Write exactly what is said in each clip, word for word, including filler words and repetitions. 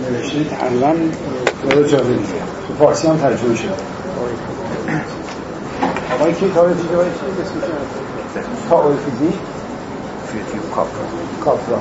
نوشته تقریبا کار جالبیه، تو فارسی هم ترجمه شده. آقای کتاب دیگه باید چیه بسیار تئوری فیزیک فیزیک کاپرا کاپرا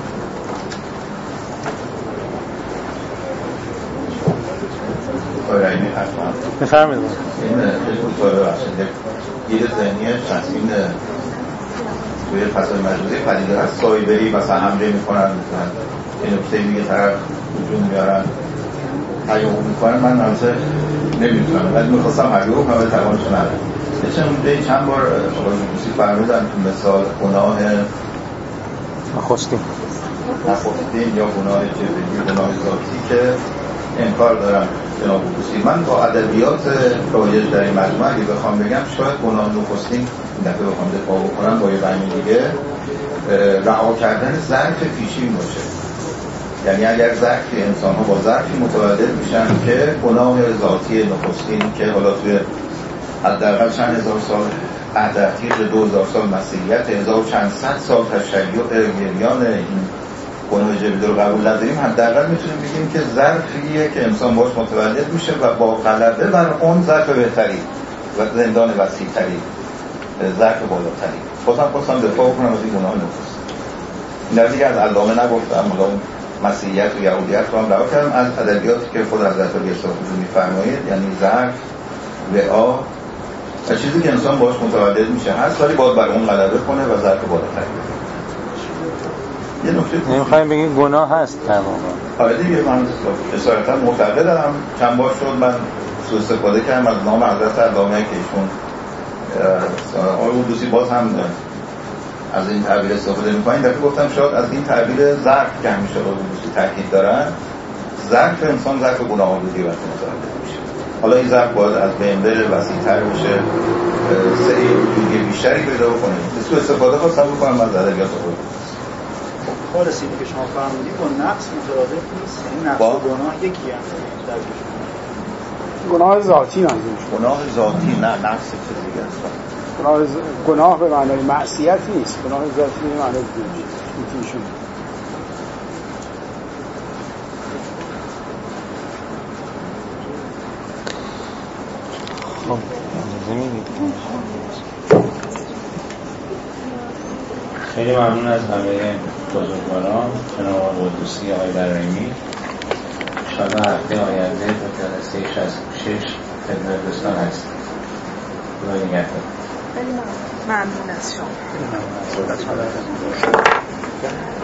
آرایمی حتما بفرمایید. این خیلی بخشنده گیر ذهنی تصمیم توی فضای مجازی پدیده هست. سایبری مثلا حمله میکنن، این نکته دیگه طرف وجود میارن تیام میکنن. من البته نمیتونم ولی میخواستم حقیقو کنم ولی توانشو ندارم. یه چند بار آقای موسی فرمودن تو مثال گناه نخستین نخستین یا گناه جبری، گناه ذاتی که انکار دارم جناب موسی. من با ادبیات رایج در این مجموعه اگه بخوام بگم شاید گناه نخستین این دفعه بخوام دفاع بکنم با یه رنگ دیگه رها کردن ظرف پیشین باشه. یعنی اگر ظرفی انسان ها با ظرفی متولد میشن که گناه ذاتی نخستین که حالا توی حداقل چند هزار سال عهدتیق دو هزار سال مسیحیت، هزار و چند صد سال تشیع گریان این گناه جبری رو قبول نداریم، حداقل میتونیم بگیم که ظرفیه که انسان باش متولد میشه و با غلبه بر اون ظرف بهتری و زندان وسیع‌تری، ظرف بالاتری. خودم خواستم دفاع کنم از این گناه نخستین. این دیگه از علامه نگفتم، حالا مسیحیت و یهودیت رو هم رها کردم، از ادبیاتی که خود حضرت علی استاد می‌فرمایید، یعنی ظرف رعا و چیزی که انسان باش متولد میشه هست ولی باید بر اون غلبه کنه و ظرف بالاتری. یه نکته نمیخوایم بگیم گناه هست تماما. آره دیگه من اصالتا معتقدم. چند بار شد من سوء استفاده کردم از نام حضرت علامه که ایشون آقای قدوسی باز هم از این تعبیر استفاده می‌کنن. این دفعه گفتم شاید از این تعبیر ظرف که همیشه آقای قدوسی تاکید دارن، ظرف انسان ظرف گناه‌آلودی وقتی متولد میشه. حالا این ظرف باید از بین بره، وسیع‌تر بشه، سعی وجودی بیشتری پیدا کنه. سوء استفاده خواستم بکنم از ادبیات خود. خب رسیدی که شما فرمودید با نقص مترادف نیست، این نقص و گناه یکی هست. گناه ذاتی منظورش. گناه ذاتی نه، نقص چیز دیگه است. گناه ز... گناه به معنای معصیت نیست، گناه ذاتی به معنای دیگه میتونشون. خب زمینی خیلی ممنون از همه بزرگواران، جناب آقای قدوسی، آقای برایمی. انشاءالله هفته آینده تا جلسه شصت و شش خدمت دوستان هستیم. خدا نگهدار. خیلی ممنون از شما.